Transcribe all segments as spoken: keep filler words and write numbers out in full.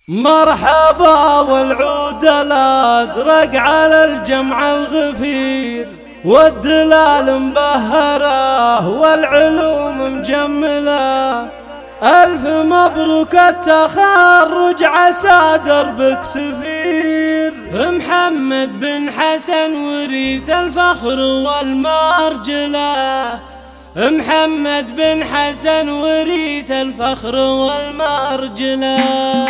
مرحبا والعود الازرق على الجمع الغفير، والدلال مبهره والعلوم مجمله. ألف مبروك التخرج عسى دربك سفير. محمد بن حسن وريث الفخر والمرجله. محمد بن حسن وريث الفخر والمرجله.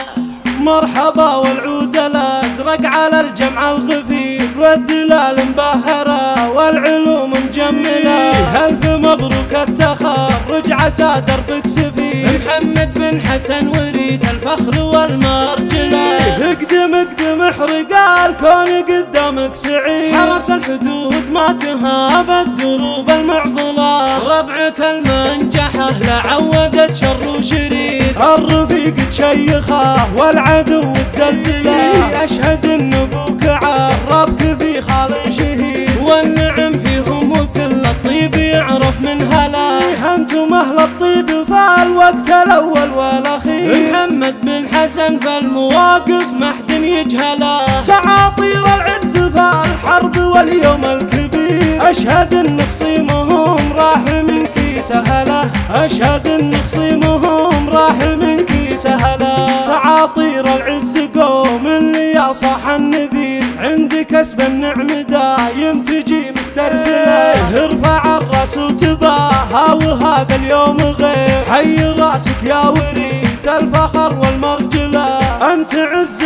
مرحبا والعود الازرق على الجمع الغفير، والدلال مبهره والعلوم مجمله. الف مبروك التخرج عسى دربك سفير. محمد بن حسن وريث الفخر والمرجله. اقدم اقدم احرق الكون قدامك سعيد. حرس الحدود ما تهاب الدروب المعضله. ربعك المنجحه لعودت شر وشرير. الرفيق تشيخه والعدو تزلزله. اشهد ان ابوك عربك في خال شهيد، والنعم فيهم وكل الطيب يعرف من هلا. انتم اهل الطيب فالوقت الاول والاخير. محمد بن حسن فالمواقف ما حد يجهله. سعاطير العز فالحرب واليوم الكبير. اشهد ان خصيمهم راح منك سهله. اشهد ان خصيمهم راح منك سهله. سعاطير العز قوم اللي يا صاح النذير. عند كسب النعم دايم تجي مسترسله. ارفع الراس وتباهى وهذا اليوم غير. حي راسك يا وريد الفخر والمرجله. انت عز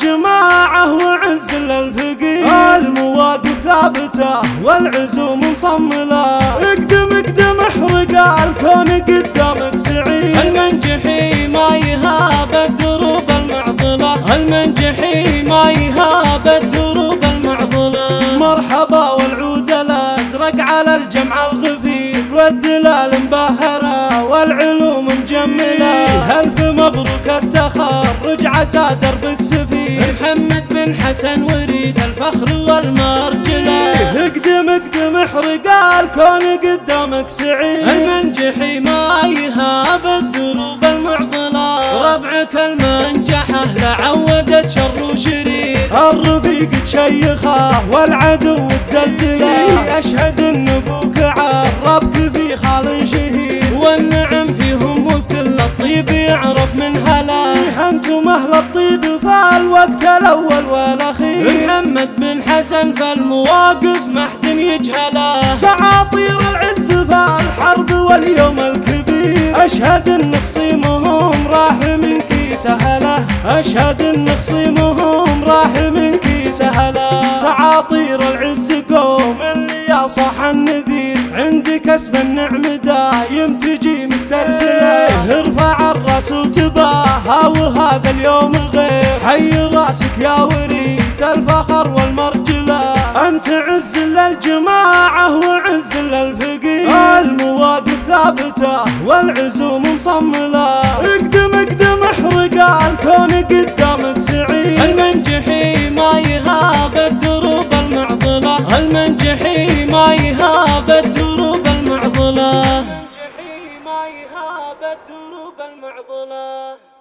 للجماعه وعز للفقير. المواقف ثابته والعزوم مصمله. اقدم اقدم احرق الكون قدامك سعيد. المنجحي ما يهاب الدروب المعضله. المنجحي ما يهاب الدروب المعضله. مرحبا والعود الازرق على الجمع الغفير، والدلال مبهره والعلوم مجمله. الف مبروك التخرج عسى دربك سفير. محمد بن حسن وريث الفخر والمرجله. اقدم اقدم احرق الكون قدامك سعيد. المنجحي ما يهاب الدروب المعضله. ربعك المنجحه لعودت شر وشرير. الرفيق تشيخه والعدو تزلزله. اشهد ان ابوك عربك في خال شهيد، والنعم فيهم وكل الطيب يعرف من هلا. انتم اهل الطيب فالوقت الاول والاخير. محمد بن حسن فالمواقف ما حد يجهله. سعاطير العز فالحرب واليوم الكبير. اشهد ان خصيمهم راح منك سهله. اشهد ان خصيمهم راح منك سهله. سعاطير العز قوم اللي يا صاح النذير. عند كسب النعم دايم تجي مسترسله. ارفع الراس وتباهى وهذا اليوم غير. حي راسك يا وريد الفخر والمرجله. انت عز للجماعه وعز للفقير. المواقف ثابته والعزوم مصمله. اقدم اقدم احرق الكون قدامك سعيد. المنجحي ما يهاب الدروب المعضله. المنجحي ما يهاب الدروب المعضله. المنجحي ما يهاب الدروب المعضله.